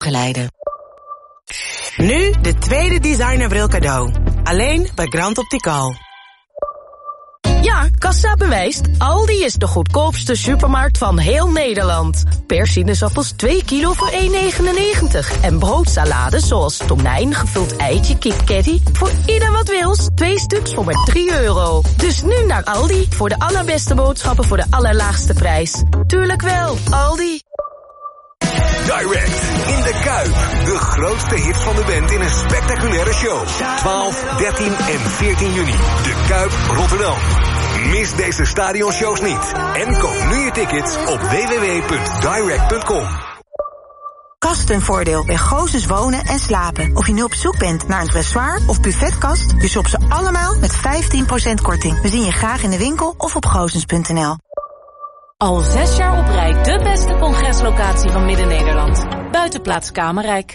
glijden. Nu de tweede designerbril cadeau. Alleen bij Grand Optical. Ja, kassa bewijst. Aldi is de goedkoopste supermarkt van heel Nederland. Per sinaasappels 2 kilo voor 1,99. En broodsalades zoals tonijn, gevuld eitje, KitKatty. Voor ieder wat wils. 2 stuks voor maar €3. Dus nu naar Aldi voor de allerbeste boodschappen voor de allerlaagste prijs. Tuurlijk wel, Aldi. Direct in de Kuip. De grootste hits van de band in een spectaculaire show. 12, 13 en 14 juni. De Kuip Rotterdam. Mis deze stadionshows niet. En koop nu je tickets op www.direct.com. Kastenvoordeel bij Gozes Wonen en Slapen. Of je nu op zoek bent naar een dressoir of buffetkast, je shopt ze allemaal met 15% korting. We zien je graag in de winkel of op gozens.nl. Al 6 jaar op rij de beste congreslocatie van Midden-Nederland. Buitenplaats Kamerrijk.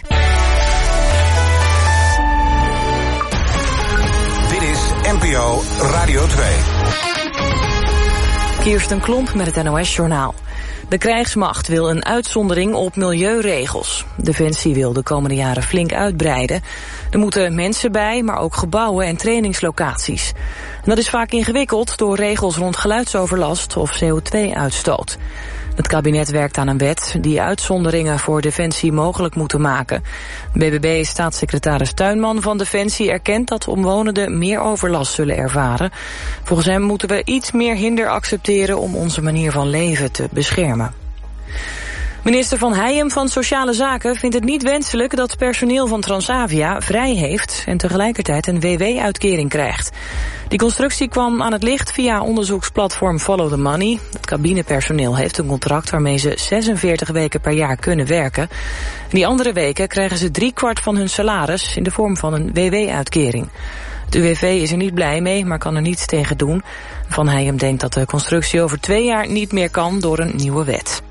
Dit is NPO Radio 2. Kirsten Klomp met het NOS-journaal. De krijgsmacht wil een uitzondering op milieuregels. Defensie wil de komende jaren flink uitbreiden. Er moeten mensen bij, maar ook gebouwen en trainingslocaties. En dat is vaak ingewikkeld door regels rond geluidsoverlast of CO2-uitstoot. Het kabinet werkt aan een wet die uitzonderingen voor Defensie mogelijk moeten maken. BBB-staatssecretaris Tuinman van Defensie erkent dat omwonenden meer overlast zullen ervaren. Volgens hem moeten we iets meer hinder accepteren om onze manier van leven te beschermen. Minister Van Heijem van Sociale Zaken vindt het niet wenselijk dat personeel van Transavia vrij heeft en tegelijkertijd een WW-uitkering krijgt. Die constructie kwam aan het licht via onderzoeksplatform Follow the Money. Het cabinepersoneel heeft een contract waarmee ze 46 weken per jaar kunnen werken. En die andere weken krijgen ze 3/4 van hun salaris in de vorm van een WW-uitkering. Het UWV is er niet blij mee, maar kan er niets tegen doen. Van Heijem denkt dat de constructie over 2 jaar niet meer kan door een nieuwe wet.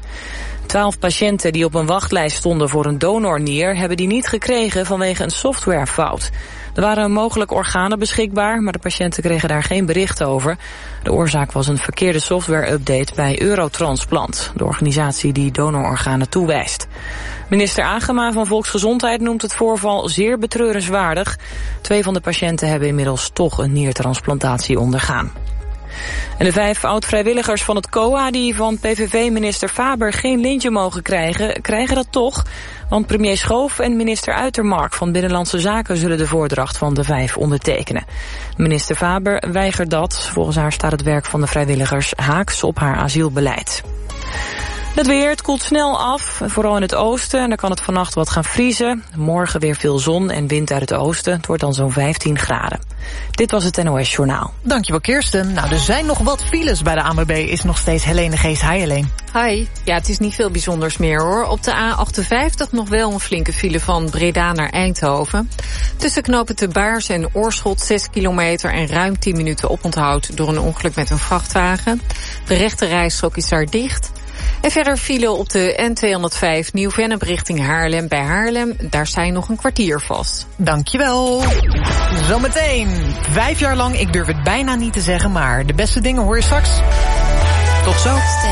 12 patiënten die op een wachtlijst stonden voor een donornier hebben die niet gekregen vanwege een softwarefout. Er waren mogelijk organen beschikbaar, maar de patiënten kregen daar geen bericht over. De oorzaak was een verkeerde software-update bij Eurotransplant, de organisatie die donororganen toewijst. Minister Agema van Volksgezondheid noemt het voorval zeer betreurenswaardig. 2 van de patiënten hebben inmiddels toch een niertransplantatie ondergaan. En de 5 oud-vrijwilligers van het COA die van PVV-minister Faber geen lintje mogen krijgen, krijgen dat toch. Want premier Schoof en minister Uitermark van Binnenlandse Zaken zullen de voordracht van de 5 ondertekenen. Minister Faber weigert dat. Volgens haar staat het werk van de vrijwilligers haaks op haar asielbeleid. Het weer, het koelt snel af, vooral in het oosten. En dan kan het vannacht wat gaan vriezen. Morgen weer veel zon en wind uit het oosten. Het wordt dan zo'n 15 graden. Dit was het NOS Journaal. Dankjewel Kirsten. Nou, er zijn nog wat files bij de ANWB. Is nog steeds Helene Geest. Hi Helene. Hi. Ja, het is niet veel bijzonders meer hoor. Op de A58 nog wel een flinke file van Breda naar Eindhoven. Tussen knopen Te Baars en Oorschot 6 kilometer en ruim 10 minuten oponthoud door een ongeluk met een vrachtwagen. De rechte rijstrook is daar dicht. En verder file op de N205 Nieuw-Vennep richting Haarlem bij Haarlem. Daar sta je nog een kwartier vast. Dankjewel. Zometeen 5 jaar lang, ik durf het bijna niet te zeggen, maar de beste dingen hoor je straks. Tot zo.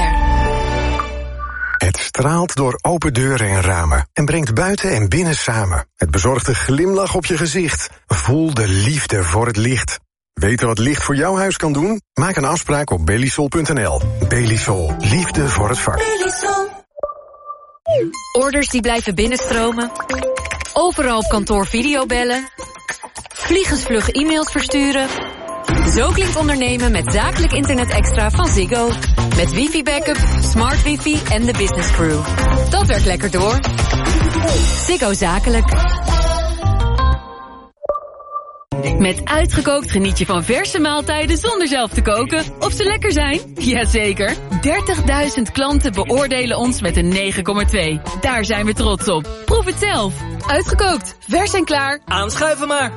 Het straalt door open deuren en ramen en brengt buiten en binnen samen. Het bezorgt een glimlach op je gezicht. Voel de liefde voor het licht. Weten wat licht voor jouw huis kan doen? Maak een afspraak op Belisol.nl. Belisol. Liefde voor het vak. Belisol. Orders die blijven binnenstromen. Overal op kantoor videobellen. Vliegensvlug e-mails versturen. Zo klinkt ondernemen met zakelijk internet extra van Ziggo. Met wifi-backup, smart wifi en de business crew. Dat werkt lekker door. Ziggo Zakelijk. Met Uitgekookt geniet je van verse maaltijden zonder zelf te koken. Of ze lekker zijn? Jazeker. 30.000 klanten beoordelen ons met een 9,2. Daar zijn we trots op. Proef het zelf. Uitgekookt. Vers en klaar. Aanschuiven maar.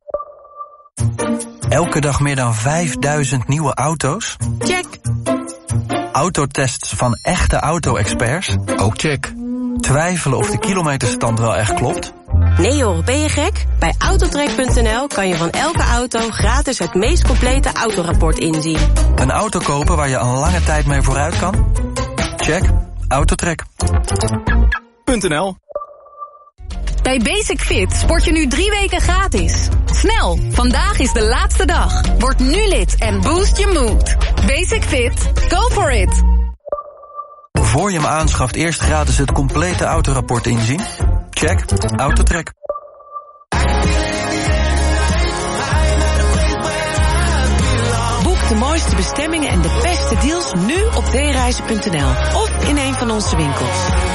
Elke dag meer dan 5000 nieuwe auto's? Check. Autotests van echte auto-experts? Ook check. Twijfelen of de kilometerstand wel echt klopt? Nee joh, ben je gek? Bij Autotrack.nl kan je van elke auto gratis het meest complete autorapport inzien. Een auto kopen waar je een lange tijd mee vooruit kan? Check. Autotrack.nl. Bij Basic Fit sport je nu 3 weken gratis. Snel, vandaag is de laatste dag. Word nu lid en boost je mood. Basic Fit, go for it. Voor je hem aanschaft, eerst gratis het complete autorapport inzien? Check. Autotrack. Boek de mooiste bestemmingen en de beste deals nu op dereizen.nl of in een van onze winkels.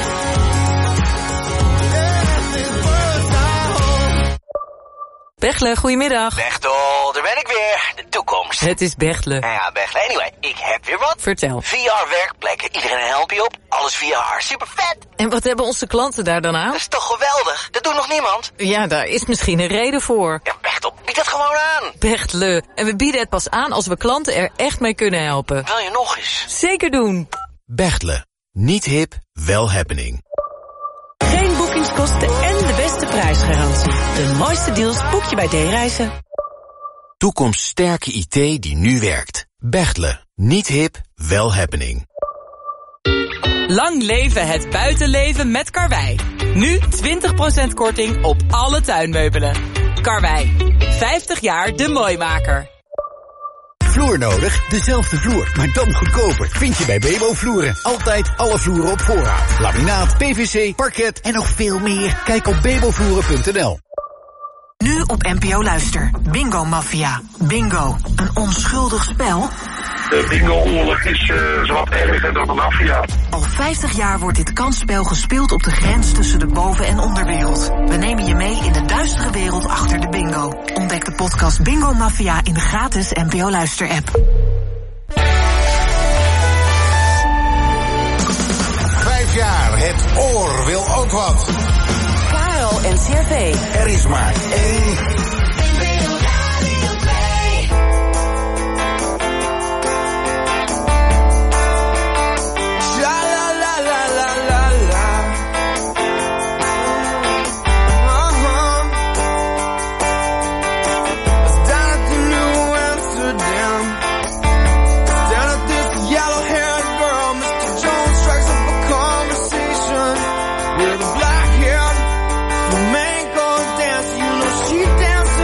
Bechtle, goedemiddag. Bechtel, daar ben ik weer. De toekomst. Het is Bechtle. Ja, Bechtle. Anyway, ik heb weer wat. Vertel. VR-werkplekken. Iedereen help je op. Alles VR. Super vet. En wat hebben onze klanten daar dan aan? Dat is toch geweldig? Dat doet nog niemand. Ja, daar is misschien een reden voor. Ja, Bechtel, bied het gewoon aan. Bechtle. En we bieden het pas aan als we klanten er echt mee kunnen helpen. Wil je nog eens? Zeker doen. Bechtle. Niet hip, wel happening. Geen boekingskosten en de beste prijsgarantie. De mooiste deals boek je bij D-Reizen. Toekomststerke IT die nu werkt. Bechtle. Niet hip, wel happening. Lang leven het buitenleven met Karwei. Nu 20% korting op alle tuinmeubelen. Karwei. 50 jaar de mooimaker. Vloer nodig? Dezelfde vloer, maar dan goedkoper. Vind je bij Bebo Vloeren. Altijd alle vloeren op voorraad. Laminaat, PVC, parket en nog veel meer. Kijk op bebovloeren.nl. Nu op NPO Luister. Bingo Mafia. Bingo. Een onschuldig spel. De bingo-oorlog is zowat erger dan de maffia. Al 50 jaar wordt dit kansspel gespeeld op de grens tussen de boven- en onderwereld. We nemen je mee in de duistere wereld achter de bingo. Ontdek de podcast Bingo Mafia in de gratis NPO Luister app. 5 jaar, het oor wil ook wat. Karel en CRV. Er is maar één. With a black hair, flamenco dance, you know she dances.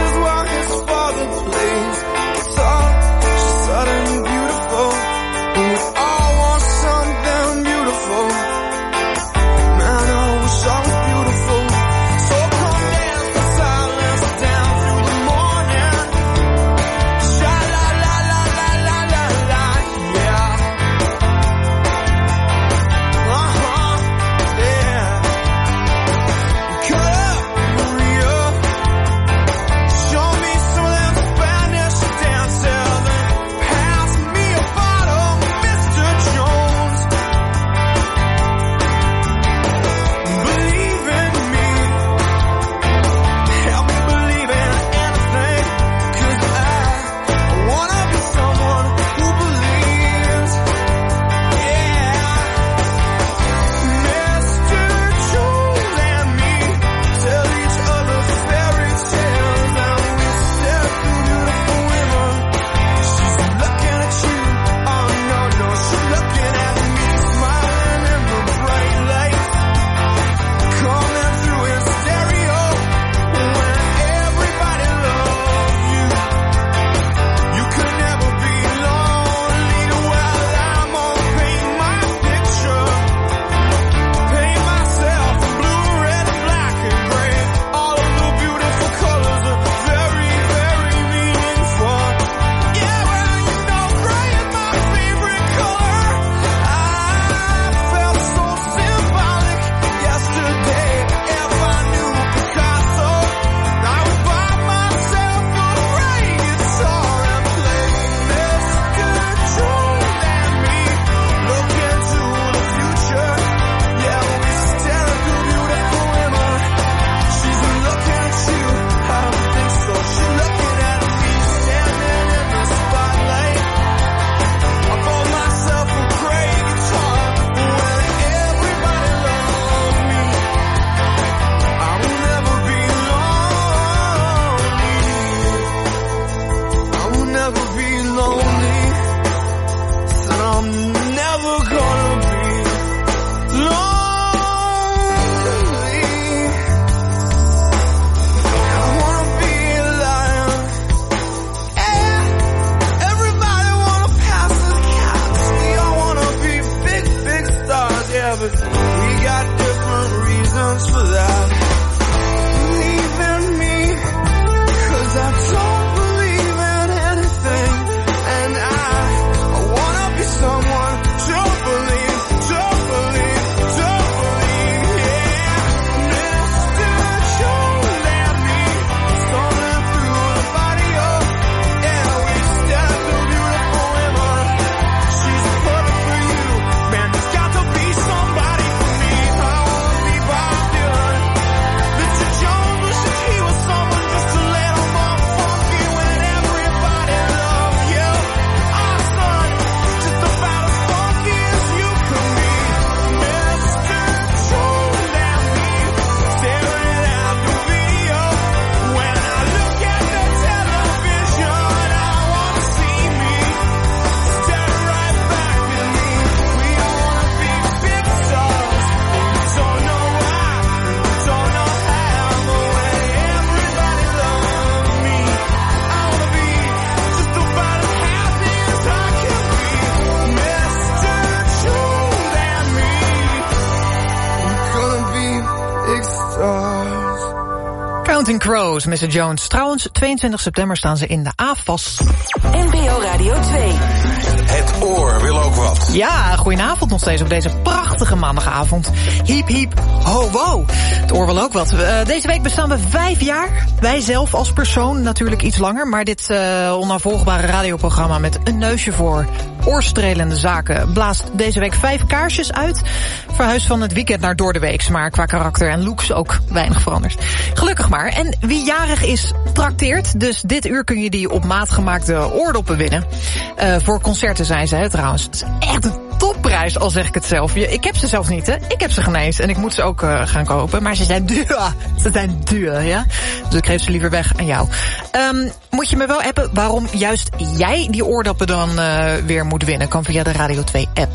Counting Crows, Mr. Jones. Trouwens, 22 september staan ze in de AFAS. NPO Radio 2. Het oor wil ook wat. Ja, goedenavond nog steeds op deze prachtige maandagavond. Hiep, hiep, ho, wow. Het oor wil ook wat. Deze week bestaan we 5 jaar. Wij zelf als persoon natuurlijk iets langer. Maar dit onnavolgbare radioprogramma met een neusje voor oorstrelende zaken blaast deze week 5 kaarsjes uit. Verhuisd van het weekend naar doordeweeks, maar qua karakter en looks ook weinig veranderd. Gelukkig maar. En wie jarig is, trakteert. Dus dit uur kun je die op maat gemaakte oordoppen winnen. Voor concerten zijn ze, trouwens. Het is echt een topprijs, al zeg ik het zelf. Ik heb ze zelfs niet, hè. Ik heb ze geen eens en ik moet ze ook gaan kopen. Maar ze zijn duur. Ze zijn duur, ja. Dus ik geef ze liever weg aan jou. Moet je me wel appen waarom juist jij die oordoppen dan weer moet winnen? Kan via de Radio 2 app.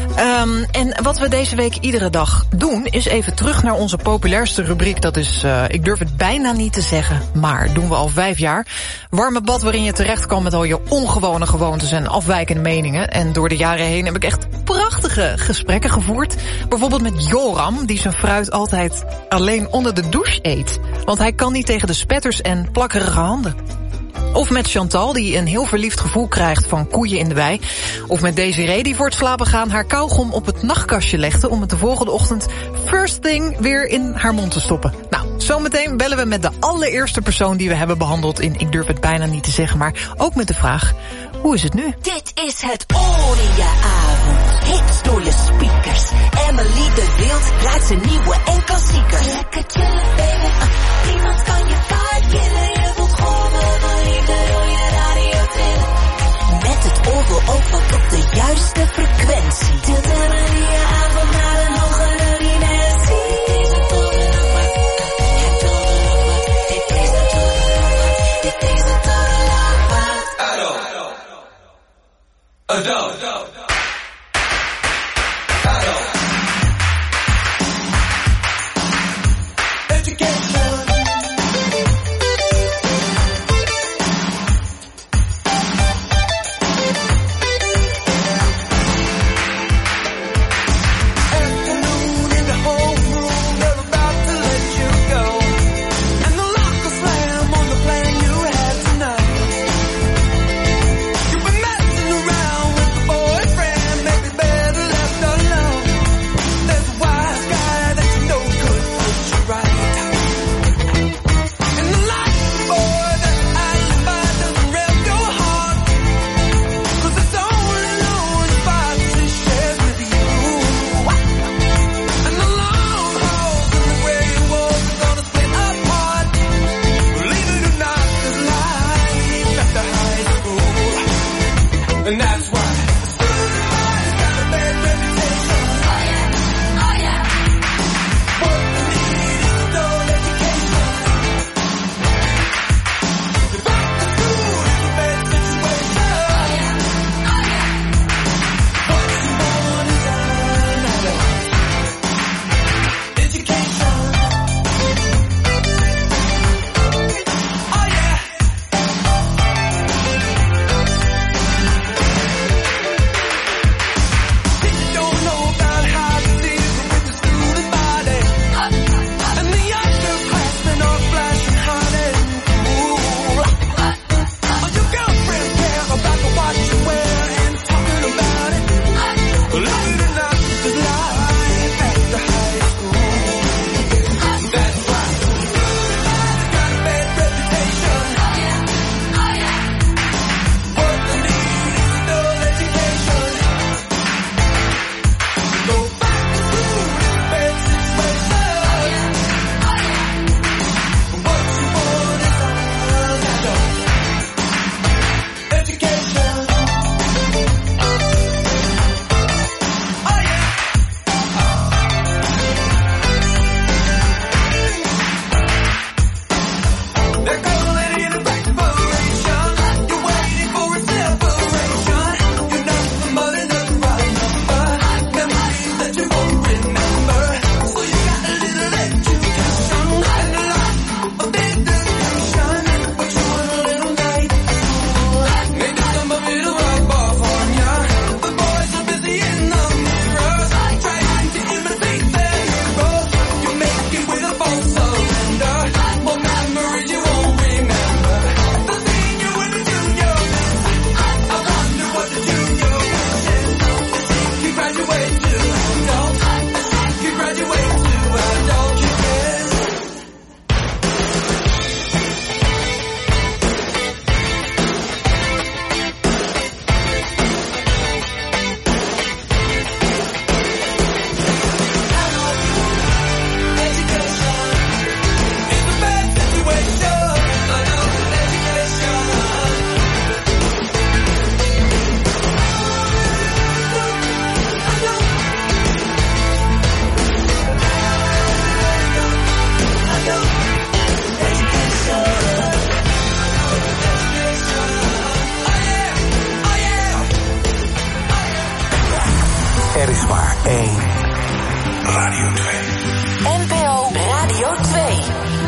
En wat we deze week iedere dag doen, is even terug naar onze populairste rubriek. Dat is, ik durf het bijna niet te zeggen, maar doen we al 5 jaar. Warme bad waarin je terecht kan met al je ongewone gewoontes en afwijkende meningen. En door de jaren heen heb ik echt prachtige gesprekken gevoerd. Bijvoorbeeld met Joram, die zijn fruit altijd alleen onder de douche eet. Want hij kan niet tegen de spetters en plakkerige handen. Of met Chantal, die een heel verliefd gevoel krijgt van koeien in de wei. Of met Desiree, die voor het slapen gaan haar kauwgom op het nachtkastje legde om het de volgende ochtend first thing weer in haar mond te stoppen. Nou, zometeen bellen we met de allereerste persoon die we hebben behandeld in Ik durf het bijna niet te zeggen, maar ook met de vraag, hoe is het nu? Dit is het oor in je avond. Hits door je speakers. Emily de Wild draait zijn nieuwe enkelziekers. Lekker chillen, baby. Niemand kan je vibe killen. Je voelt golven van liefde door je radio trillen. Met het oor wil ook wat op de juiste frequentie. Tilt Emily je avond naar een hogere dimensie. Dit is een torenlak. Het torenlak. Dit is een torenlak. Dit is een torenlak.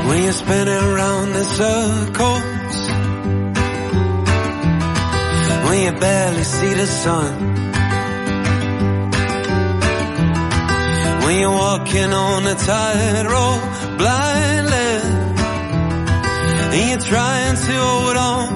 when you're spinning round in circles, when you barely see the sun, when you're walking on a tightrope blindly, and you're trying to hold on.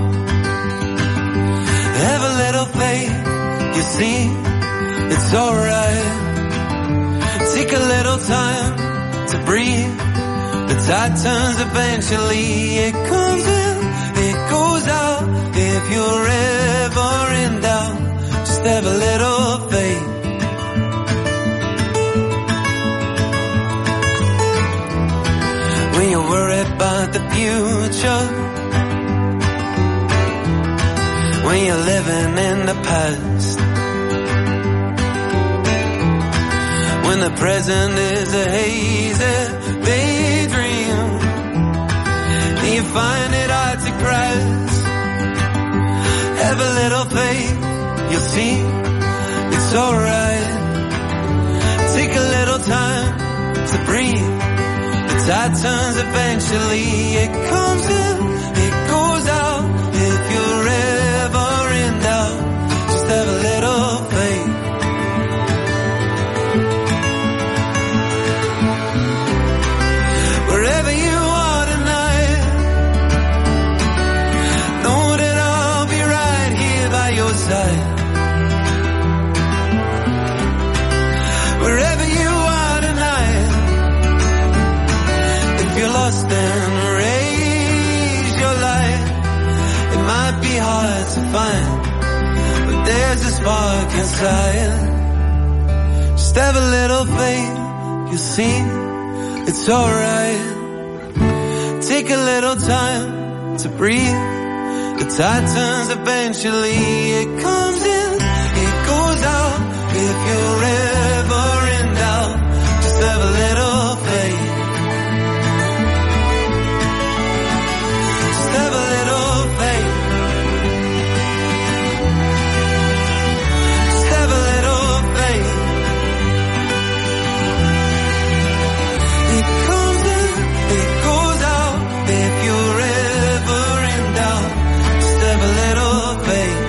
Have a little faith, you see, it's alright. Take a little time to breathe. The tide turns eventually. It comes in, it goes out. If you're ever in doubt, just have a little faith. When you're worried about the future, when you're living in the past, when the present is a hazy daydream, and you find it hard to grasp, have a little faith, you'll see, it's alright. Take a little time to breathe. The tide turns eventually. It comes in, it goes out. If you're ever in doubt, just have a little faith. Wherever you are tonight, know that I'll be right here by your side. Wherever you are tonight, if you're lost then raise your light. It might be hard to find, but there's a spark inside. Just have a little faith, you see, it's alright. Take a little time to breathe. The tide turns eventually. It comes in, it goes out. If you're ever in doubt, just have a little faith. Just have a little faith. Just have a little faith. It comes in, it goes out. If you're ever in doubt, just have a little faith.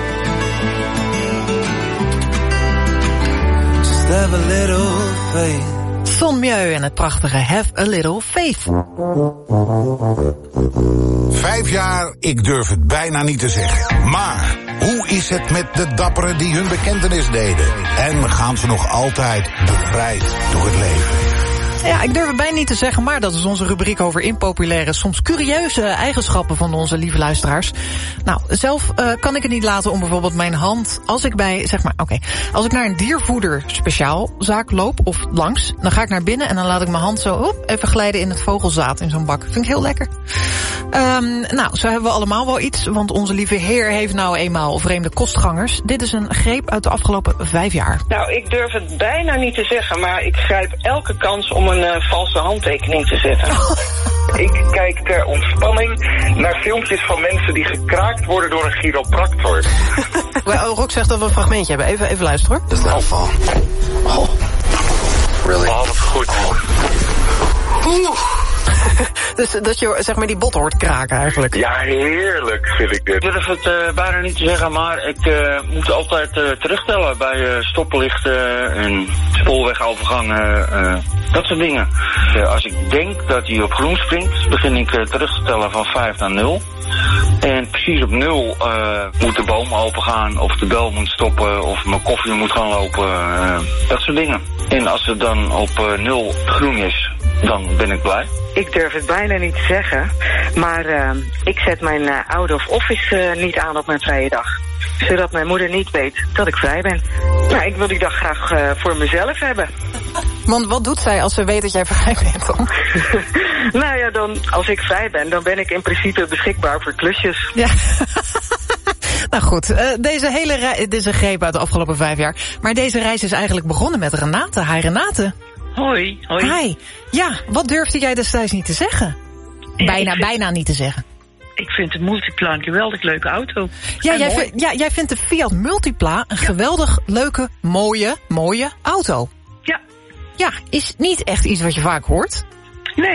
Just have a little faith. Son Mieu en het prachtige Have a Little Faith. 5 jaar, ik durf het bijna niet te zeggen. Maar hoe is het met de dapperen die hun bekentenis deden? En gaan ze nog altijd bevrijd door het leven? Ja, ik durf het bijna niet te zeggen, maar dat is onze rubriek over impopulaire, soms curieuze eigenschappen van onze lieve luisteraars. Nou, zelf kan ik het niet laten om bijvoorbeeld mijn hand, als ik als ik naar een diervoeder speciaalzaak loop of langs, dan ga ik naar binnen en dan laat ik mijn hand zo even glijden in het vogelzaad in zo'n bak. Vind ik heel lekker. Nou, zo hebben we allemaal wel iets, want onze lieve heer heeft nou eenmaal vreemde kostgangers. Dit is een greep uit de afgelopen 5 jaar. Nou, ik durf het bijna niet te zeggen, maar ik grijp elke kans om een valse handtekening te zetten. Ik kijk ter ontspanning naar filmpjes van mensen die gekraakt worden door een chiropractor. Rock zegt dat we een fragmentje hebben. Even luisteren hoor. Dat is nou oh. Really? Oh, wat goed. Dus dat je zeg maar die bot hoort kraken eigenlijk. Ja, heerlijk vind ik dit. Ik durf het bijna niet te zeggen, maar ik moet altijd terugtellen bij stoplichten en spoorwegovergangen, dat soort dingen. Als ik denk dat hij op groen springt, begin ik terug te tellen van 5 naar 0. En precies op 0 moet de boom opengaan, of de bel moet stoppen, of mijn koffie moet gaan lopen, dat soort dingen. En als het dan op 0 groen is, dan ben ik blij. Ik durf het bijna niet te zeggen, maar ik zet mijn out of office niet aan op mijn vrije dag. Zodat mijn moeder niet weet dat ik vrij ben. Nou, ik wil die dag graag voor mezelf hebben. Want wat doet zij als ze weet dat jij vrij bent dan? Nou ja, dan, als ik vrij ben, dan ben ik in principe beschikbaar voor klusjes. Ja. Nou goed, dit is een greep uit de afgelopen 5 jaar. Maar deze reis is eigenlijk begonnen met Renate. Hi Renate. Hoi. Hi. Ja, wat durfde jij destijds niet te zeggen? Bijna niet te zeggen. Ik vind de Multipla een geweldig leuke auto. Ja, jij vindt de Fiat Multipla een geweldig leuke, mooie auto. Ja. Ja, is niet echt iets wat je vaak hoort. Nee,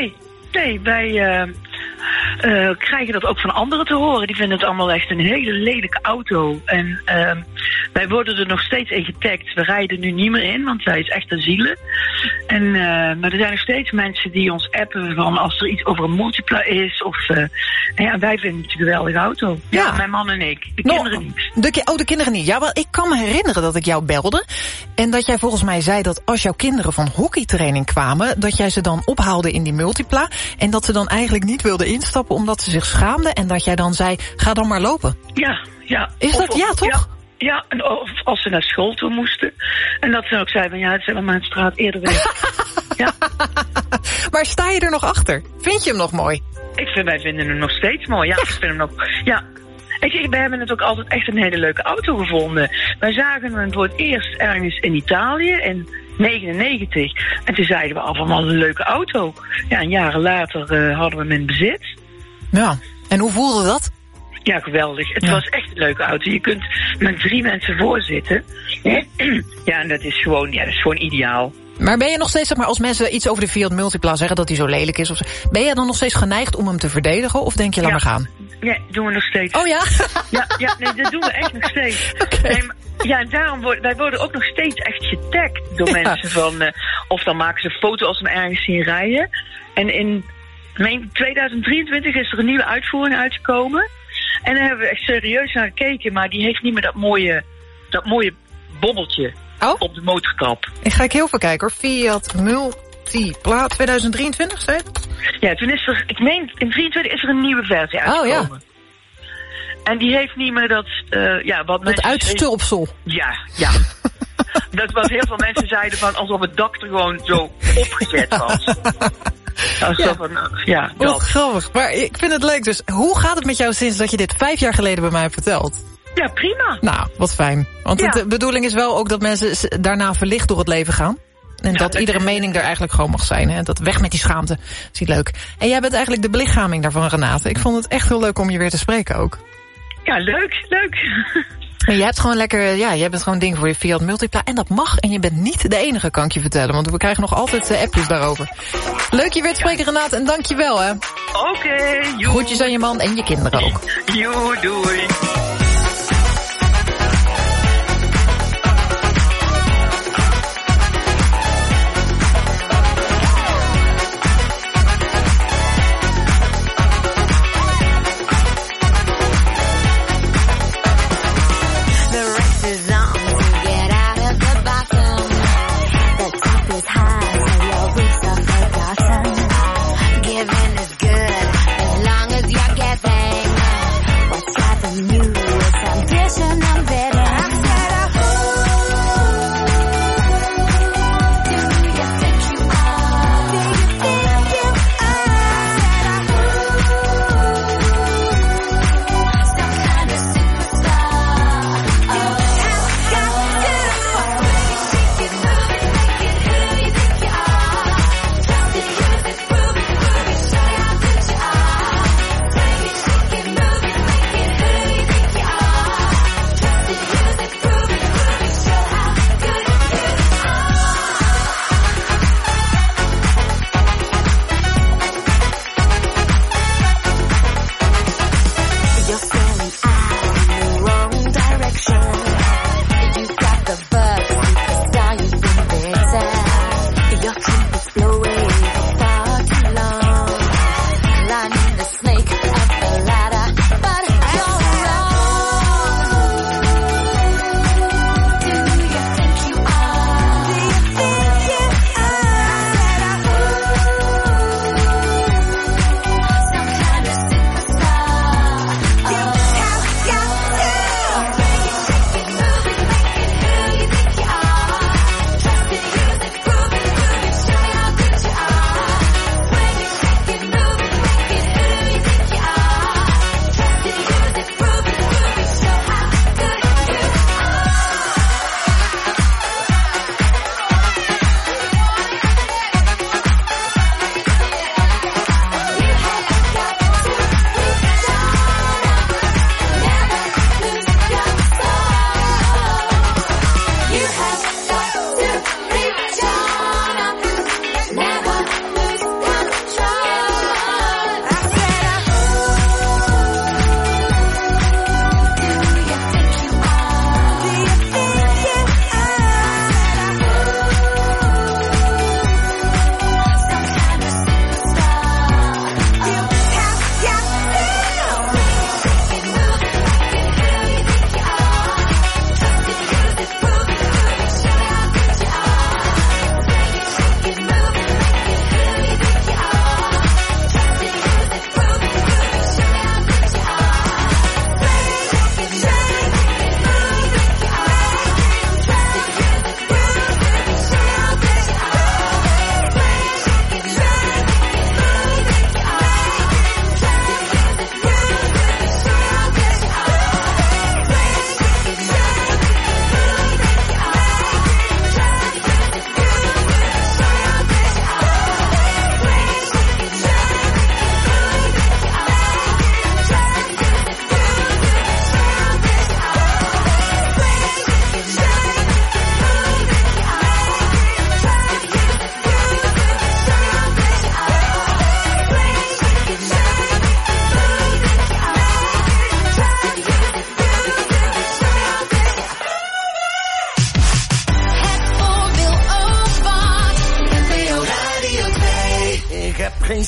Nee, wij krijgen dat ook van anderen te horen. Die vinden het allemaal echt een hele lelijke auto. En wij worden er nog steeds in getagd. We rijden nu niet meer in, want hij is echt een ziele. En, maar er zijn nog steeds mensen die ons appen van als er iets over een Multipla is. Of, ja, wij vinden het een geweldige auto. Ja, mijn man en ik. De kinderen niet. De kinderen niet. Ja, wel, ik kan me herinneren dat ik jou belde. En dat jij volgens mij zei dat als jouw kinderen van hockeytraining kwamen, dat jij ze dan ophaalde in die Multipla. En dat ze dan eigenlijk niet wilden instappen omdat ze zich schaamden. En dat jij dan zei, ga dan maar lopen. Ja. Is dat, ja toch? Ja, en of als ze naar school toe moesten. En dat ze ook zeiden, ja, het zijn mijn straat eerder weg. Ja. Maar sta je er nog achter? Vind je hem nog mooi? Wij vinden hem nog steeds mooi. Ja, ik vind hem nog. Ja. We hebben het ook altijd echt een hele leuke auto gevonden. Wij zagen hem voor het eerst ergens in Italië in 99. En toen zeiden we allemaal een leuke auto. Ja, en jaren later hadden we hem in bezit. Ja, en hoe voelde dat? Ja, geweldig. Het was echt een leuke auto. Je kunt met 3 mensen voorzitten. Ja, en dat is gewoon ideaal. Maar ben je nog steeds, zeg maar, als mensen iets over de Fiat Multipla zeggen dat hij zo lelijk is, of ben je dan nog steeds geneigd om hem te verdedigen, of denk je, laat maar gaan? Nee, doen we nog steeds. Oh ja? Nee, dat doen we echt nog steeds. Okay. Nee, ja, en daarom wij worden ook nog steeds echt getagd door mensen van, of dan maken ze een foto als ze hem ergens zien rijden. En in 2023 is er een nieuwe uitvoering uitgekomen. En daar hebben we echt serieus naar gekeken, maar die heeft niet meer dat mooie bobbeltje op de motorkap. Ik ga heel veel kijken hoor. Fiat Multipla 2023, zei het? Ja, toen is er, ik meen, in 2023 is er een nieuwe versie uitgekomen. Oh ja. En die heeft niet meer dat, wat dat uitstulpsel. Ja. Dat was heel veel mensen zeiden van alsof het dak er gewoon zo opgezet was. Wat grappig. Maar ik vind het leuk. Dus hoe gaat het met jou sinds dat je dit 5 jaar geleden bij mij hebt verteld? Ja, prima. Nou, wat fijn. Want de bedoeling is wel ook dat mensen daarna verlicht door het leven gaan. En dat iedere mening er eigenlijk gewoon mag zijn. Hè? Dat weg met die schaamte. Dat is niet leuk. En jij bent eigenlijk de belichaming daarvan, Renate. Ik vond het echt heel leuk om je weer te spreken ook. Ja, leuk. Maar je hebt gewoon lekker, je bent gewoon ding voor je Fiat Multipla. En dat mag. En je bent niet de enige, kan ik je vertellen. Want we krijgen nog altijd appjes daarover. Leuk je weer te spreken, Renate. En dank je wel, hè. Oké, groetjes aan je man en je kinderen ook. Doei. Giving is good as long as you're giving. What's happening?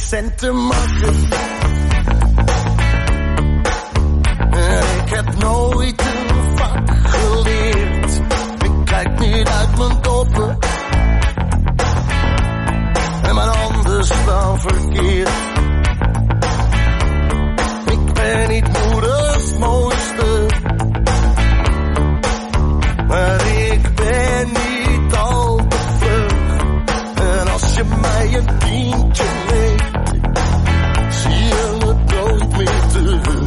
centen maken. En ik heb nooit een vak geleerd. Ik kijk niet uit mijn doppen. En mijn handen staan verkeerd. Ik ben niet moeders mooiste. Maar ik ben niet al te vlug. En als je mij een tientje leent, zie je het nooit meer terug.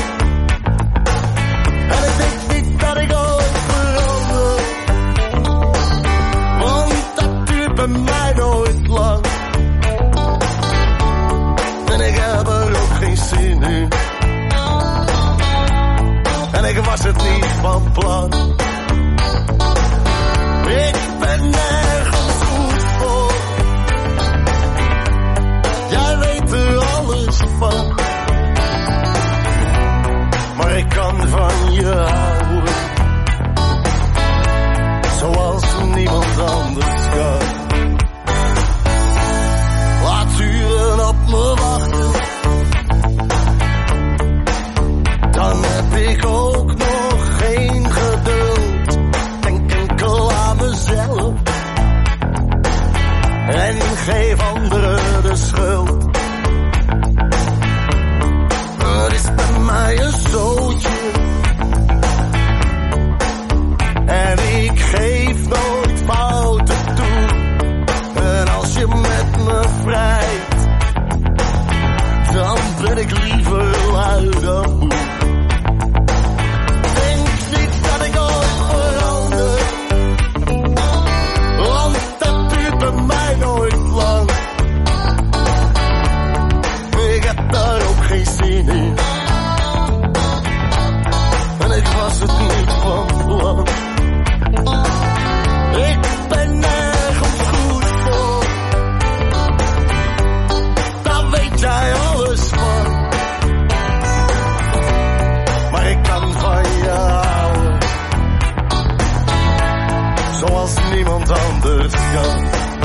En ik denk niet dat ik ooit verander, want dat duurt bij mij nooit lang. En ik heb er ook geen zin in. En ik was het niet van plan. Ik ben nergens goed voor. Jij weet er alles van. Maar ik kan van je houden, zoals niemand anders kan. Laat uren op me wachten, dan heb ik ook nog geen geduld. Denk enkel aan mezelf en geef anderen de schuld. Het is bij mij een zootje en ik geef nooit fouten toe. En als je met me vrijt, dan ben ik liever lui dan moe. Denk niet dat ik ooit verander, want dat duurt bij mij nooit lang. Ik heb daar ook geen zin in. En ik was het niet van plan. Ik ben nergens goed voor. Daar weet jij alles van. Maar ik kan van je houden, zoals niemand anders kan.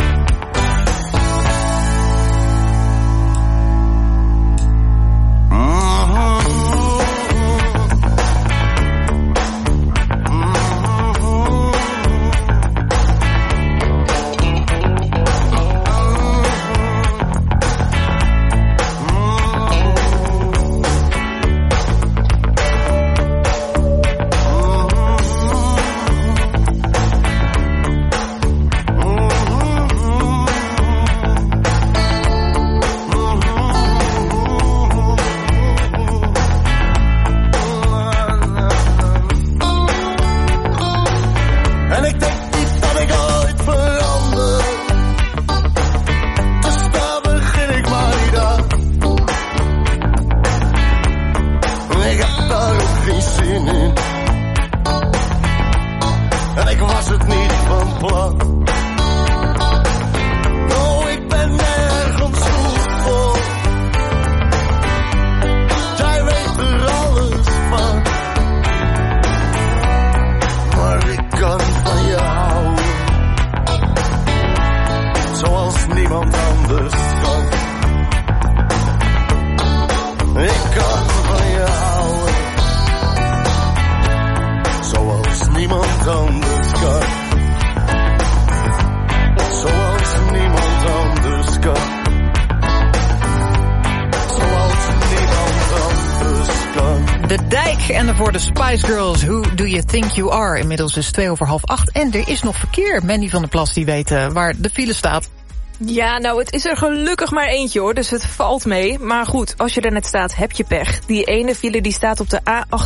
De Spice Girls, Who Do You Think You Are? Inmiddels is 7:02 en er is nog verkeer. Mandy van der Plas die weet waar de file staat. Ja, nou, het is er gelukkig maar eentje hoor, dus het valt mee. Maar goed, als je er net staat, heb je pech. Die ene file die staat op de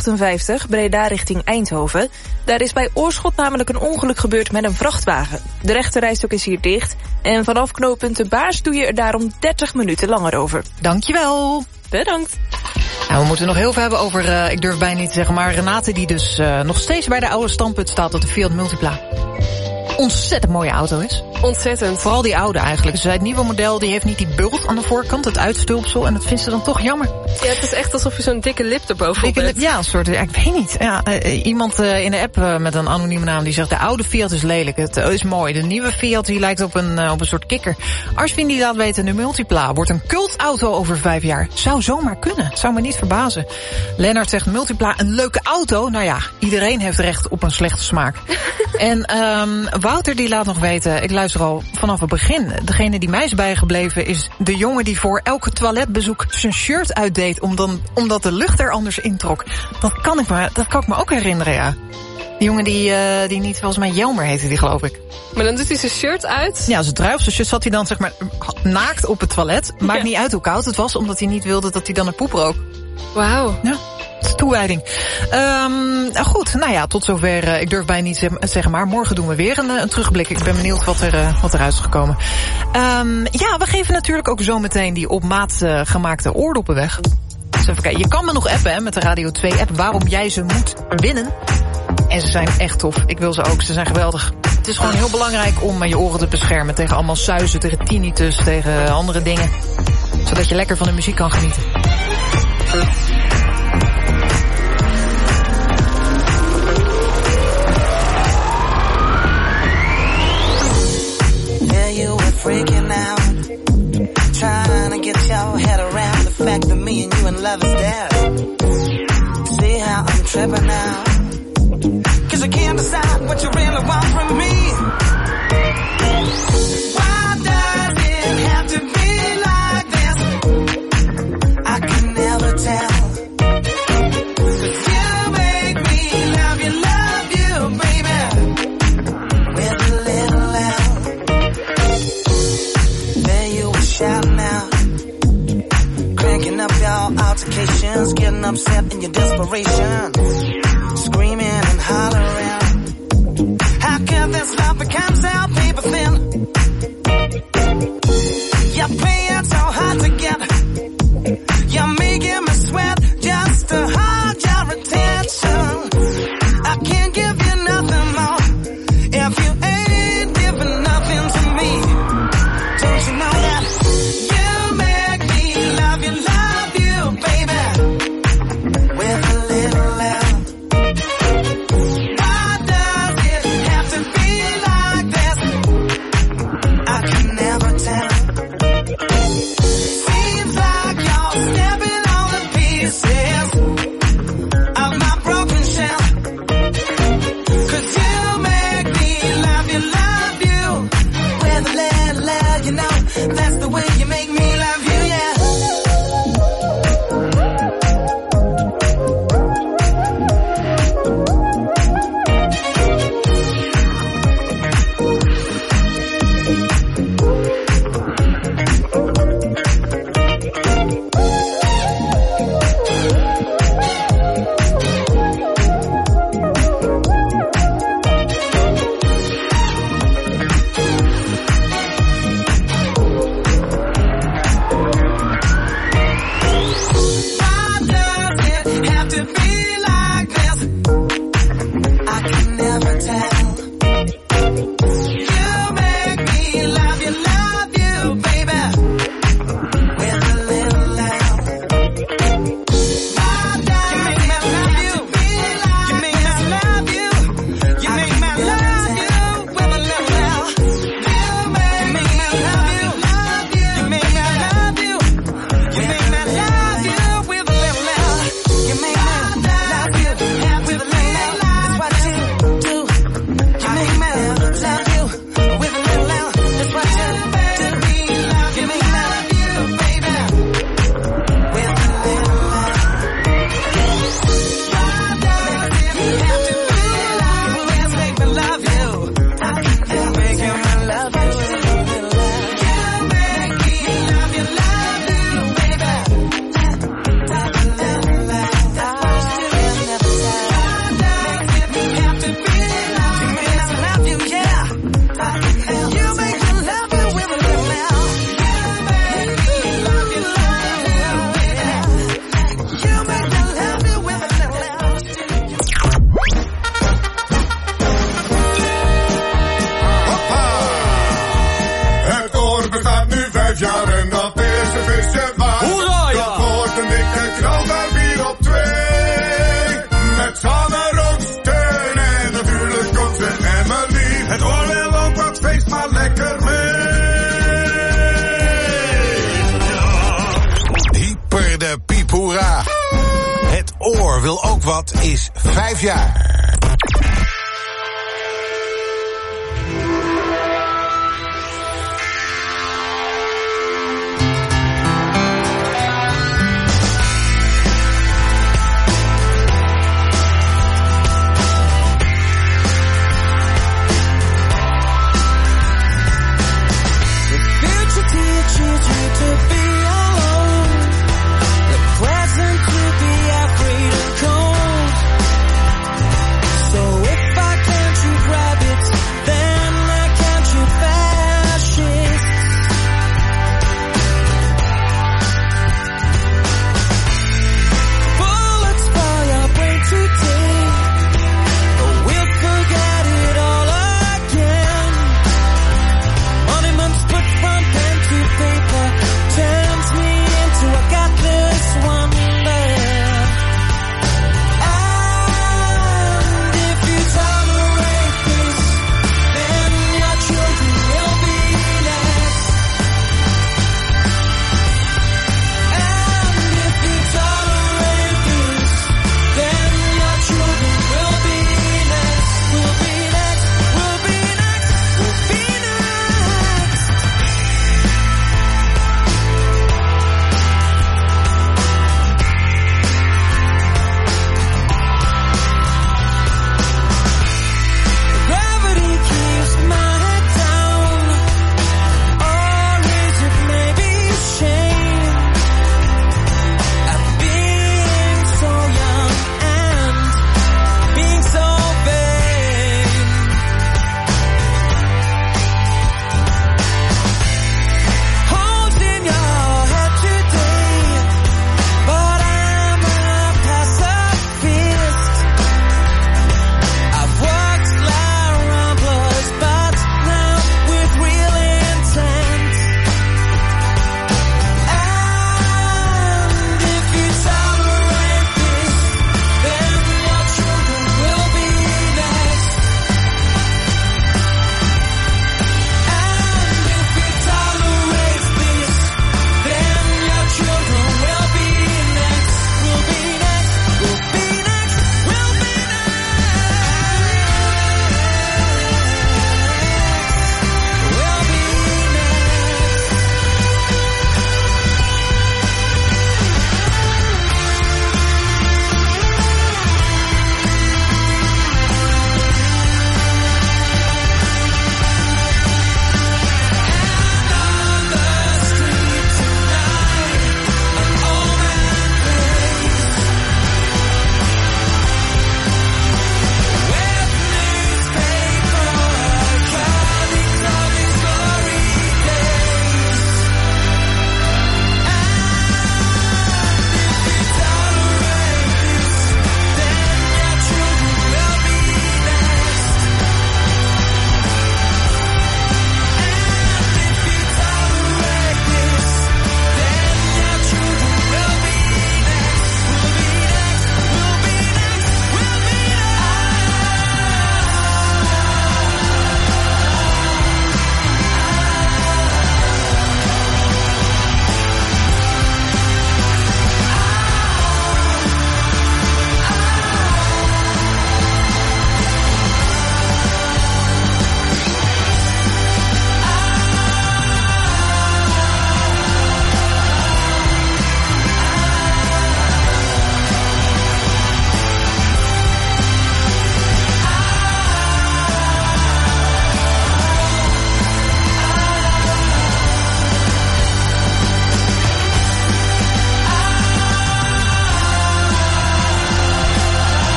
A58, Breda richting Eindhoven. Daar is bij Oorschot namelijk een ongeluk gebeurd met een vrachtwagen. De rechterrijstok is hier dicht. En vanaf knooppunt De Baars doe je er daarom 30 minuten langer over. Dankjewel. Bedankt. Nou, we moeten nog heel veel hebben over, ik durf bijna niet te zeggen, maar Renate die dus nog steeds bij de oude standpunt staat dat de Fiat Multipla ontzettend mooie auto is. Ontzettend. Vooral die oude eigenlijk. Dus het nieuwe model die heeft niet die bult aan de voorkant, het uitstulpsel. En dat vindt ze dan toch jammer. Ja, het is echt alsof je zo'n dikke lip erbovenop hebt. Ja, een soort, ik weet niet. Ja, iemand in de app met een anonieme naam die zegt, de oude Fiat is lelijk, het is mooi. De nieuwe Fiat die lijkt op een soort kikker. Arsvin die laat weten, de Multipla wordt een cultauto over 5 jaar. Zou zomaar kunnen, zou me niet verbazen. Lennart zegt, Multipla een leuke auto. Nou ja, iedereen heeft recht op een slechte smaak. En Wouter die laat nog weten, ik luister al vanaf het begin. Degene die mij is bijgebleven is de jongen die voor elk toiletbezoek zijn shirt uitdeed omdat de lucht er anders introk. Dat kan ik me ook herinneren, ja. Die jongen die niet, volgens mij Jelmer heette die, geloof ik. Maar dan doet hij zijn shirt uit? Ja, zijn trui of zijn shirt zat hij dan zeg maar naakt op het toilet. Maakt niet uit hoe koud het was, omdat hij niet wilde dat hij dan een poep rook. Wauw. Ja. Toewijding. Goed, nou ja, tot zover. Ik durf bijna niet zeggen, maar morgen doen we weer een terugblik. Ik ben benieuwd wat eruit is gekomen. Ja, we geven natuurlijk ook zo meteen die op maat gemaakte oordoppen weg. Dus even kijken. Je kan me nog appen met de Radio 2 app waarom jij ze moet winnen. En ze zijn echt tof. Ik wil ze ook. Ze zijn geweldig. Het is gewoon heel belangrijk om je oren te beschermen tegen allemaal suizen, tegen tinnitus, tegen andere dingen. Zodat je lekker van de muziek kan genieten. Freaking out, trying to get your head around the fact that me and you in love is dead. See how I'm tripping now, 'cause I can't decide what you really want from me. Why does it have to be like this? I can never tell. You make me love you, baby, with a little love. Shouting out, cranking up your altercations, getting upset in your desperation, screaming and hollering. How can this love become so paper thin? You're playing so hard to get, you're making me sweat just to hold your attention. I can't give you nothing more if you ain't giving nothing to me. Don't you know that? de Pipura. Het oor wil ook wat, is 5 jaar.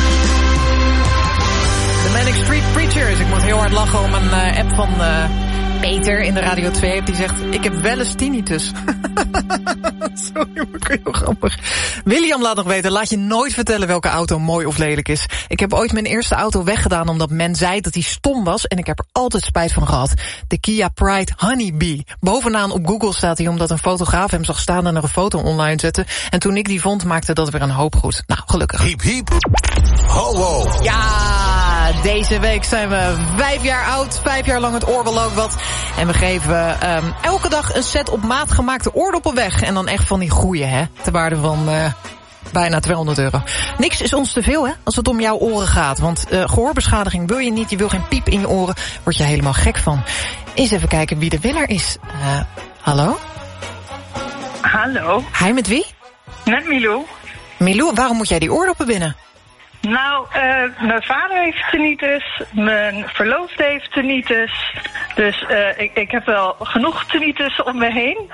Preachers. Ik moet heel hard lachen om een app van Peter in de Radio 2 die zegt... ik heb wel eens tinnitus. Sorry, maar ik vind het heel grappig. William laat nog weten... laat je nooit vertellen welke auto mooi of lelijk is. Ik heb ooit mijn eerste auto weggedaan... omdat men zei dat die stom was... en ik heb er altijd spijt van gehad. De Kia Pride Honeybee. Bovenaan op Google staat hij... omdat een fotograaf hem zag staan en er een foto online zette. En toen ik die vond, maakte dat weer een hoop goed. Nou, gelukkig. Hiep, hiep. Ho, ho. Ja, deze week zijn we 5 jaar oud. 5 jaar lang het oorbel ook wat. En we geven elke dag een set op maat gemaakte oordoppen weg. En dan echt van die goeie, hè. Ter waarde van bijna €200. Niks is ons te veel, hè, als het om jouw oren gaat. Want gehoorbeschadiging wil je niet. Je wil geen piep in je oren. Word je helemaal gek van. Eens even kijken wie de winnaar is. Hallo? Hallo. Hi, met wie? Met Milou. Milou, waarom moet jij die oordoppen winnen? Nou, mijn vader heeft tinnitus, mijn verloofde heeft tinnitus. Dus ik heb wel genoeg tinnitus om me heen.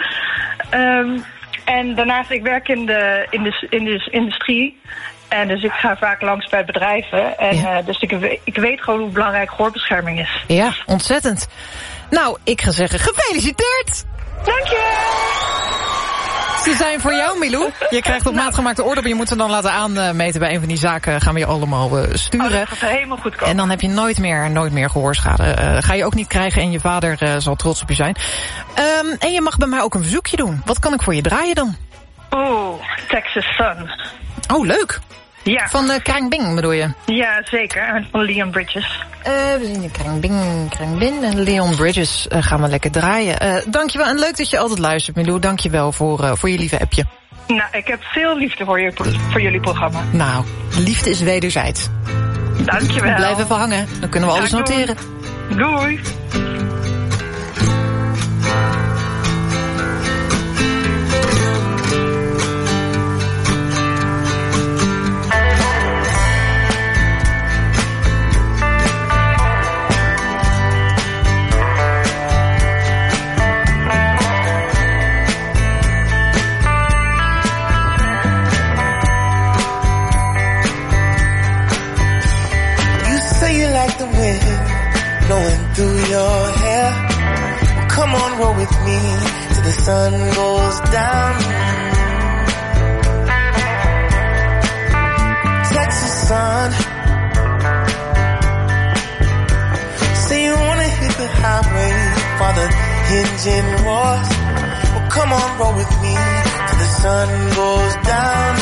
En daarnaast, ik werk in de industrie. En dus ik ga vaak langs bij bedrijven. En ja. Dus ik weet gewoon hoe belangrijk gehoorbescherming is. Ja, ontzettend. Nou, ik ga zeggen, gefeliciteerd! Dank je! Ze zijn voor jou, Milou. Je krijgt op maat gemaakte oordoppen. Je moet ze dan laten aanmeten bij een van die zaken. Gaan we je allemaal sturen. Oh, dat gaat helemaal goed komen. En dan heb je nooit meer gehoorschade. Ga je ook niet krijgen en je vader zal trots op je zijn. En je mag bij mij ook een verzoekje doen. Wat kan ik voor je draaien dan? Texas Sun. Oh, leuk. Ja. Van Krang Bing bedoel je? Ja, zeker. En van Leon Bridges. We zien Krang Bing en Leon Bridges gaan we lekker draaien. Dankjewel en leuk dat je altijd luistert, Milou. Dankjewel voor je lieve appje. Nou, ik heb veel liefde voor jullie programma. Nou, liefde is wederzijds. Dankjewel. Blijf even hangen, dan kunnen we alles noteren. Doei. Going through your hair. Come on, roll with me till the sun goes down. Texas sun. Say you wanna hit the highway while the engine roars. Well, come on, roll with me till the sun goes down.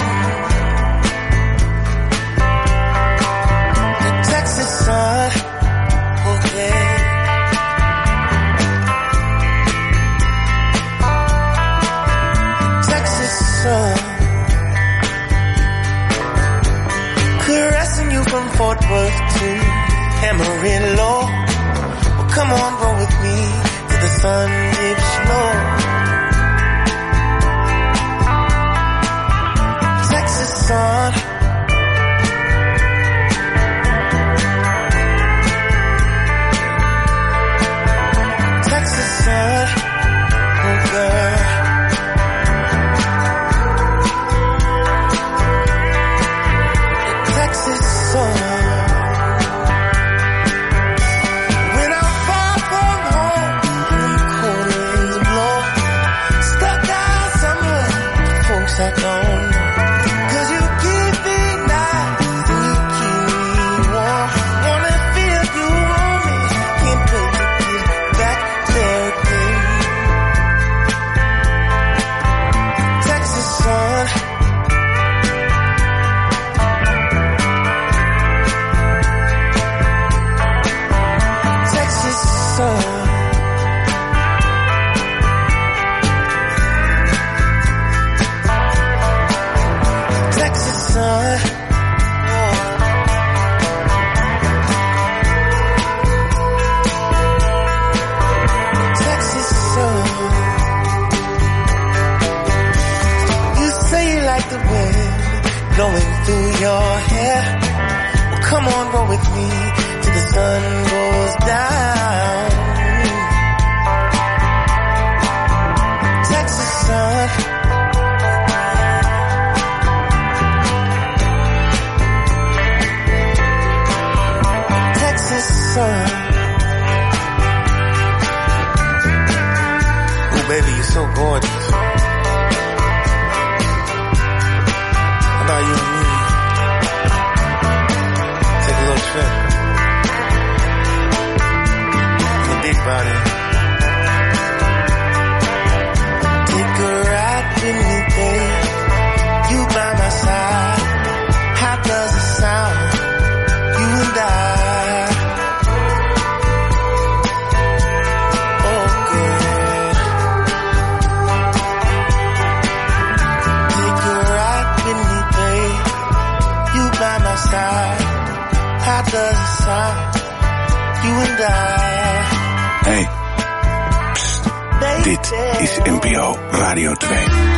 The Texas sun. Texas sun, caressing you from Fort Worth to Amarillo. Well, come on, roll with me till the sun dips low. Texas sun. Texas sun, oh girl. Texas sun. When I'm far from home and the cold winds blow, stuck out somewhere, folks I don't know. 'Cause you keep me nice and you keep me warm. Wanna feel you on me, can't wait to get back there again. Texas sun. Texas sun. Texas sun. Texas sun. You say you like the wind blowing through your hair. Well, come on, roll with me till the sun goes down. Texas sun. Texas sun. so gorgeous. I know you and me take a little trip in the big body. Take a ride with me, babe. You by my side. How does it sound? You and I. Oh, girl. Take a ride with me, babe. You by my side. How does it sound? You and I. Hey, psst. Dit is NPO Radio 2.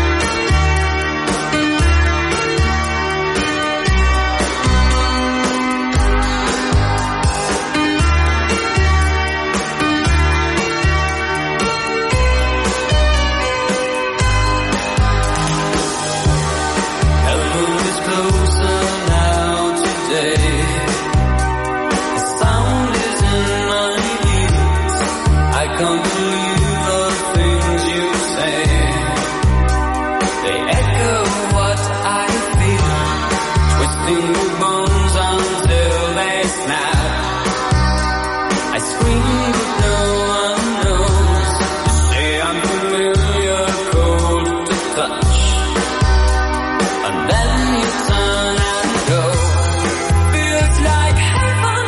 Can't believe the things you say. They echo what I feel, twisting the bones until they snap. I scream but no one knows. You say I'm familiar, cold to touch, and then you turn and go. Feels like heaven.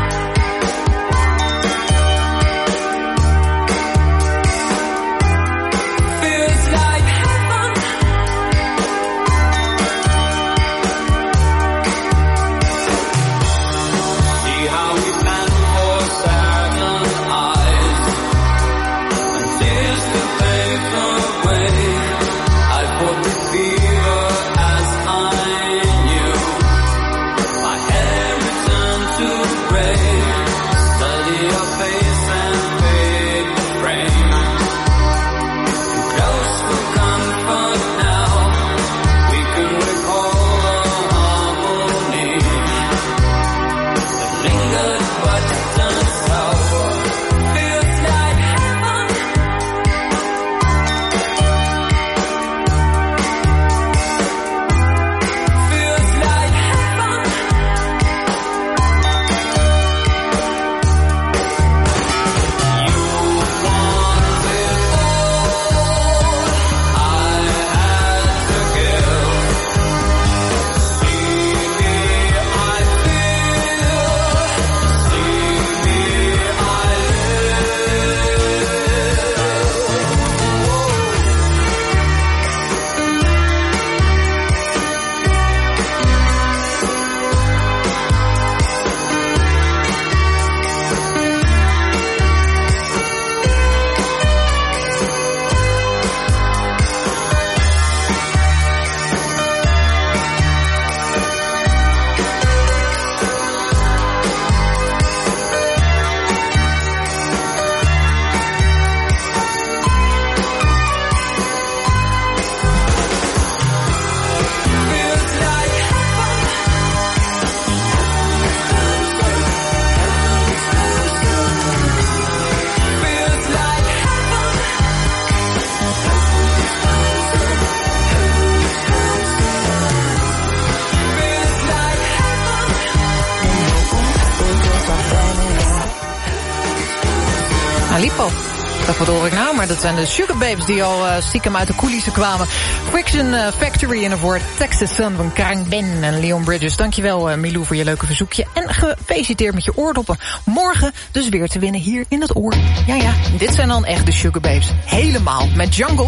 Lipo. Wat hoor ik nou? Maar dat zijn de Sugar Babes die al stiekem uit de coulissen kwamen. Friction Factory en ervoor Texas Sun van Karen Ben en Leon Bridges. Dankjewel Milou voor je leuke verzoekje. En gefeliciteerd met je oordoppen. Morgen dus weer te winnen hier in het oor. Ja, dit zijn dan echt de Sugar Babes. Helemaal met Jungle.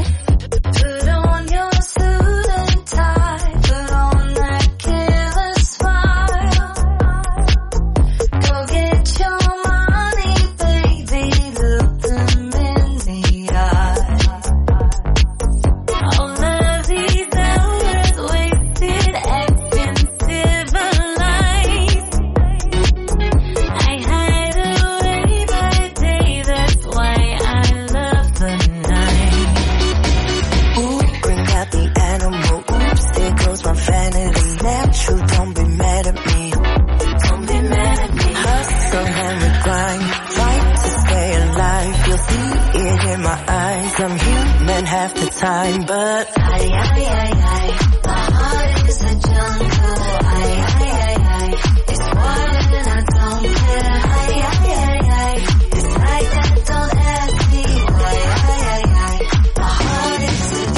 see it in my eyes. I'm human half the time, but my heart is a jungle. It's wild and I don't care. It's like that, don't ask me why. My heart is a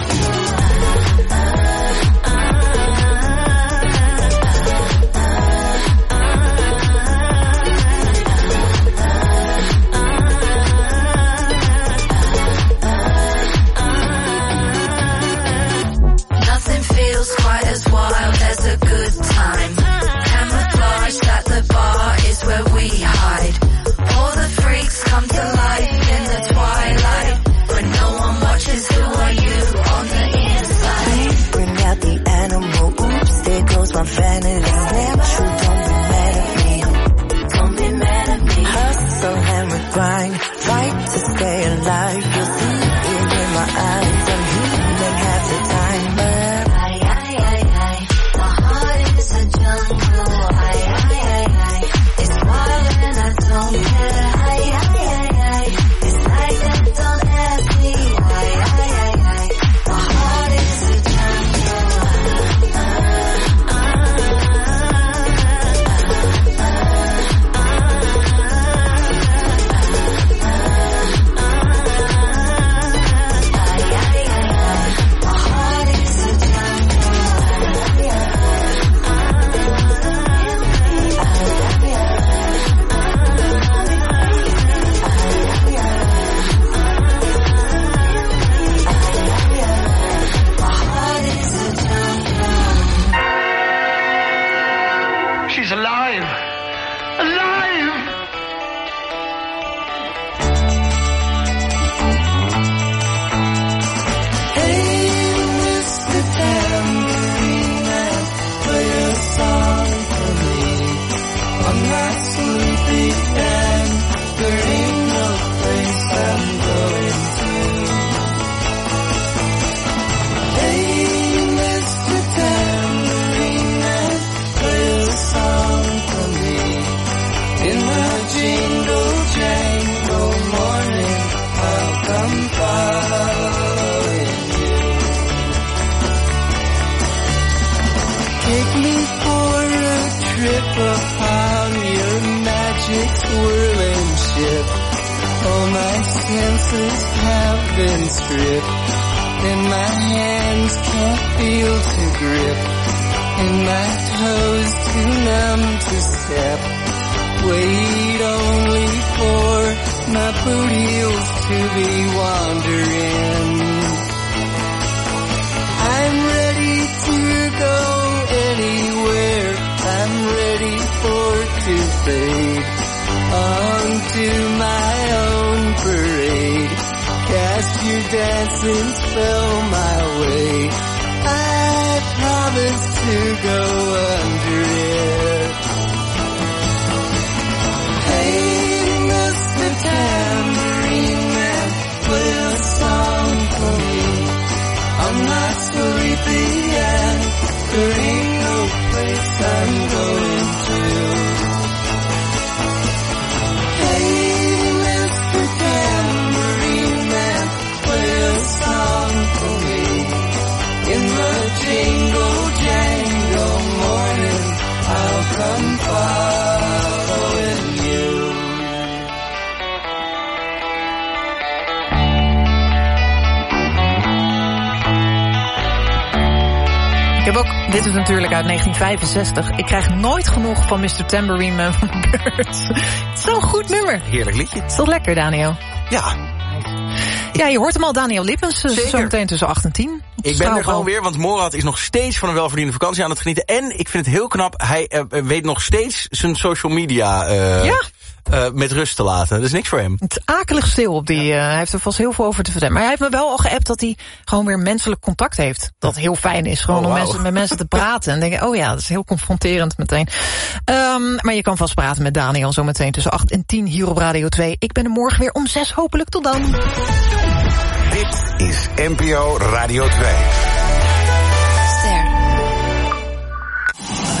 quite as wild as a good time. Camouflage at the bar is where we hide. All the freaks come to life in the twilight. When no one watches, who are you on the inside? Bring out the animal, oops, there goes my vanity. Natural, don't be mad at me. Don't be mad at me. Hustle and we grind, fight to stay alive. You'll see it in my eyes. I'm human half the time, but Dit is natuurlijk uit 1965. Ik krijg nooit genoeg van Mr. Tambourine Man van de Birds. Het is zo'n goed nummer. Heerlijk liedje. Het is toch lekker, Daniel? Ja. Ja, je hoort hem al, Daniel Lippens. Zometeen tussen 8 en 10. Ik ben er gewoon weer, want Morad is nog steeds van een welverdiende vakantie aan het genieten. En ik vind het heel knap, hij weet nog steeds zijn social media met rust te laten. Dat is niks voor hem. Het is akelig stil op die. Hij heeft er vast heel veel over te vertellen. Maar hij heeft me wel al geappt dat hij gewoon weer menselijk contact heeft. Dat heel fijn is. Gewoon om met mensen te praten. En denken, oh ja, dat is heel confronterend meteen. Maar je kan vast praten met Daniel zometeen tussen 8 en 10 hier op Radio 2. Ik ben er morgen weer om 6. Hopelijk tot dan. Dit is NPO Radio 2.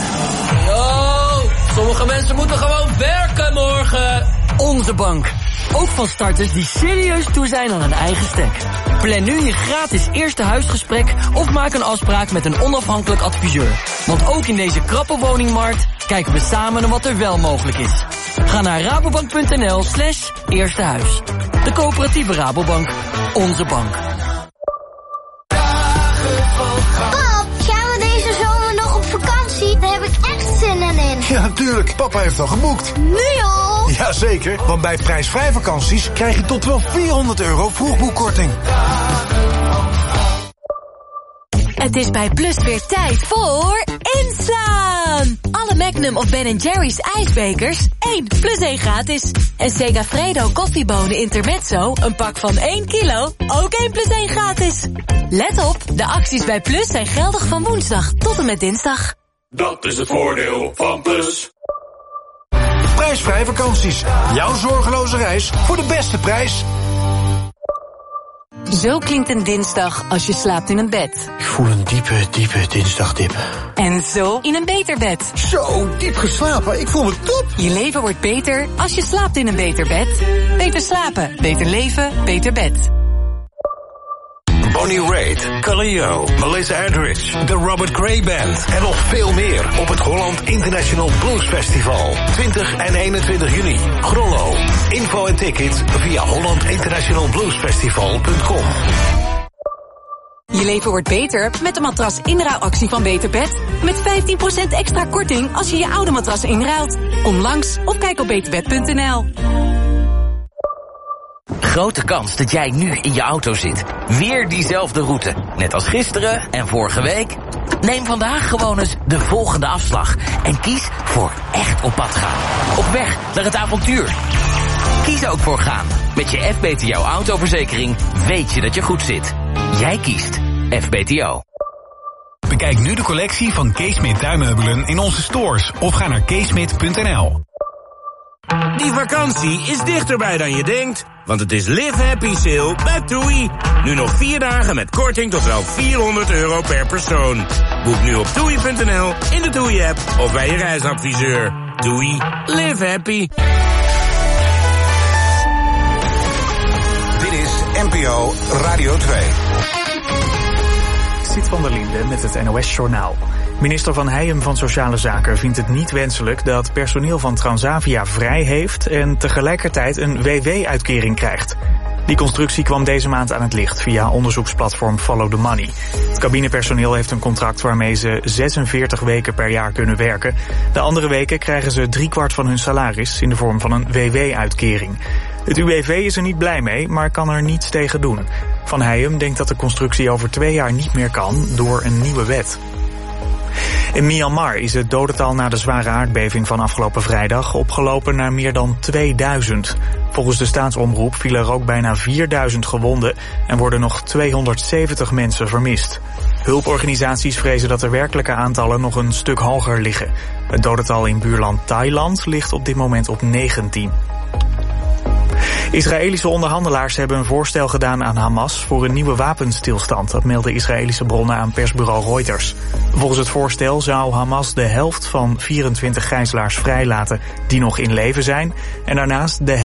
Yo, sommige mensen moeten gewoon werken morgen. Onze bank. Ook van starters die serieus toe zijn aan een eigen stek. Plan nu je gratis eerste huisgesprek of maak een afspraak met een onafhankelijk adviseur. Want ook in deze krappe woningmarkt kijken we samen naar wat er wel mogelijk is. Ga naar rabobank.nl/eerstehuis. De coöperatieve Rabobank. Onze bank. Pap, gaan we deze zomer nog op vakantie? Daar heb ik echt zin in. Ja, natuurlijk. Papa heeft al geboekt. Nu al? Jazeker, want bij prijsvrij vakanties krijg je tot wel €400 vroegboekkorting. Het is bij Plus weer tijd voor inslaan. Alle Magnum of Ben & Jerry's ijsbekers 1 + 1 gratis. En Segafredo koffiebonen Intermezzo, een pak van 1 kilo, ook 1 + 1 gratis. Let op, de acties bij Plus zijn geldig van woensdag tot en met dinsdag. Dat is het voordeel van Plus. Prijsvrij vakanties. Jouw zorgeloze reis voor de beste prijs. Zo klinkt een dinsdag als je slaapt in een bed. Ik voel een diepe dinsdagdip. En zo in een beter bed. Zo, diep geslapen. Ik voel me top. Je leven wordt beter als je slaapt in een beter bed. Beter slapen, beter leven, beter bed. Bonnie Raitt, Kaleo, Melissa Etheridge, de Robert Gray Band en nog veel meer op het Holland International Blues Festival. 20 en 21 juni. Grollo. Info en tickets via hollandinternationalbluesfestival.com. Je leven wordt beter met de matras inruilactie van Beter Bed. Met 15% extra korting als je je oude matras inruilt. Kom langs of kijk op beterbed.nl. Grote kans dat jij nu in je auto zit. Weer diezelfde route. Net als gisteren en vorige week. Neem vandaag gewoon eens de volgende afslag. En kies voor echt op pad gaan. Op weg naar het avontuur. Kies ook voor gaan. Met je FBTO autoverzekering weet je dat je goed zit. Jij kiest FBTO. Bekijk nu de collectie van Keesmit tuinmeubelen in onze stores. Of ga naar keesmit.nl. Die vakantie is dichterbij dan je denkt. Want het is Live Happy Sale bij TUI. Nu nog 4 dagen met korting tot wel €400 per persoon. Boek nu op TUI.nl, in de TUI-app of bij je reisadviseur. TUI. Live Happy. Dit is NPO Radio 2. Siet van der Linde met het NOS-journaal. Minister Van Heijem van Sociale Zaken vindt het niet wenselijk dat personeel van Transavia vrij heeft en tegelijkertijd een WW-uitkering krijgt. Die constructie kwam deze maand aan het licht via onderzoeksplatform Follow the Money. Het cabinepersoneel heeft een contract waarmee ze 46 weken per jaar kunnen werken. De andere weken krijgen ze 3/4 van hun salaris in de vorm van een WW-uitkering. Het UWV is er niet blij mee, maar kan er niets tegen doen. Van Heijem denkt dat de constructie over 2 jaar niet meer kan door een nieuwe wet. In Myanmar is het dodental na de zware aardbeving van afgelopen vrijdag opgelopen naar meer dan 2000. Volgens de staatsomroep vielen er ook bijna 4000 gewonden en worden nog 270 mensen vermist. Hulporganisaties vrezen dat de werkelijke aantallen nog een stuk hoger liggen. Het dodental in buurland Thailand ligt op dit moment op 19. Israëlische onderhandelaars hebben een voorstel gedaan aan Hamas voor een nieuwe wapenstilstand. Dat melden Israëlische bronnen aan persbureau Reuters. Volgens het voorstel zou Hamas de helft van 24 gijzelaars vrijlaten die nog in leven zijn en daarnaast de